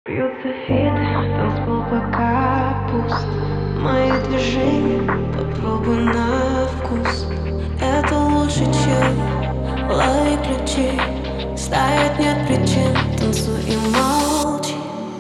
Бьются фиты, танцпол пока пуст. Мои движения попробуй на вкус. Это лучше, чем лови ключи. Стоять нет причин, танцуй и молчи.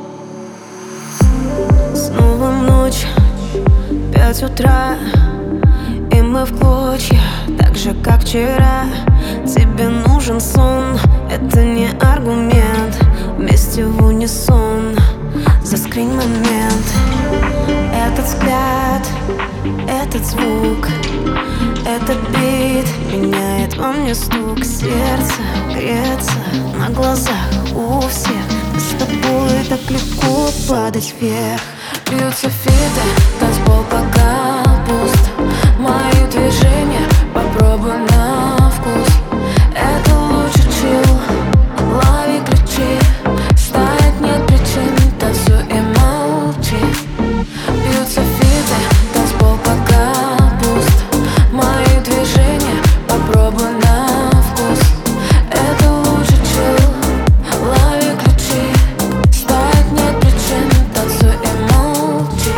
Снова ночь, 5 утра, и мы в клочья, так же как вчера. Тебе нужен сон, это не аргумент. Вместе в унисон, заскринь момент. Этот взгляд, этот звук, этот бит меняет во мне стук. Сердце греется на глазах у всех. Мы с тобой так легко падать вверх. Бьются фиты, танцпол пока пуст. Мои движения попробуй на вкус. Это лучше чил, лови ключи. Стоять нет причин, танцуй и молчи. Бьются фиты, танцпол пока пуст. Мои движения попробуй на вкус. Это лучше чил, лови ключи. Стоять нет причин, танцуй и молчи.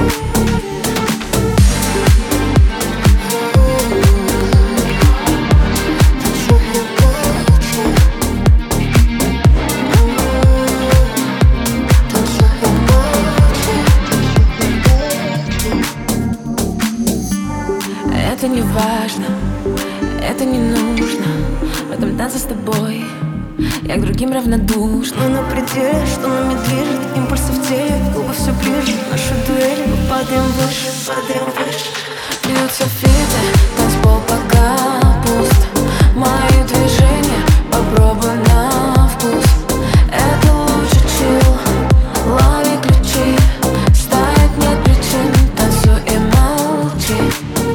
Это не важно, это не нужно. В этом танце с тобой я к другим равнодушна. Мы на пределе, что нами движет, импульсы в теле, губы все ближе. Наши дуэли, мы падаем выше, падаем выше. Бьются фиты, танцпол пока пуст. Мои движения попробуй на вкус. Это лучше чил, лови ключи. Стоять нет причин, танцуй и молчи.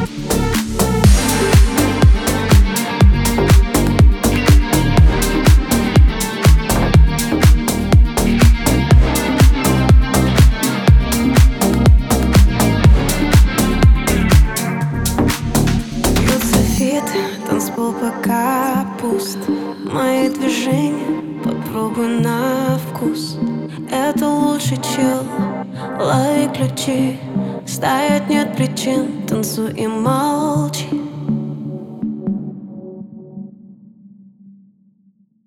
Танцпол пока пуст. Мои движения попробуй на вкус. Это лучше, чил, лови ключи. Стоять нет причин, танцуй и молчи.